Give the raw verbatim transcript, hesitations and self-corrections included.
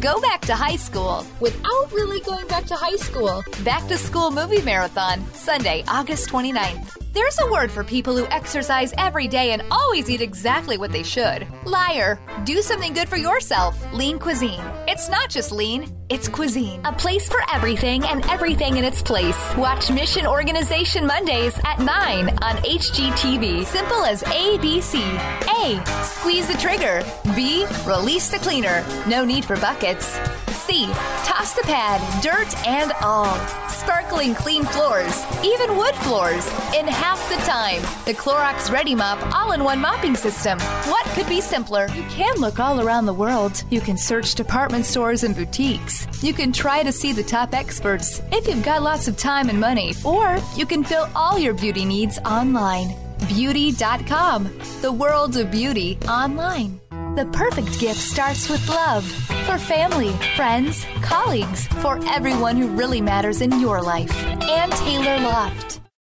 Go back to high school without really going back to high school. Back to School Movie Marathon, Sunday, August twenty-ninth. There's a word for people who exercise every day and always eat exactly what they should. Liar. Do something good for yourself. Lean Cuisine. It's not just lean, it's cuisine. A place for everything and everything in its place. Watch Mission Organization Mondays at nine on H G T V. Simple as A B C. A. Squeeze the trigger. B. Release the cleaner. No need for buckets. C. Toss the pad, dirt and all. Sparkling clean floors, even wood floors, in half the time. The Clorox Ready Mop all-in-one mopping system. What could be simpler? You can look all around the world. You can search department stores and boutiques. You can try to see the top experts if you've got lots of time and money. Or you can fill all your beauty needs online. Beauty dot com. The world of beauty online. The perfect gift starts with love. For family, friends, colleagues, for everyone who really matters in your life. Ann Taylor Loft.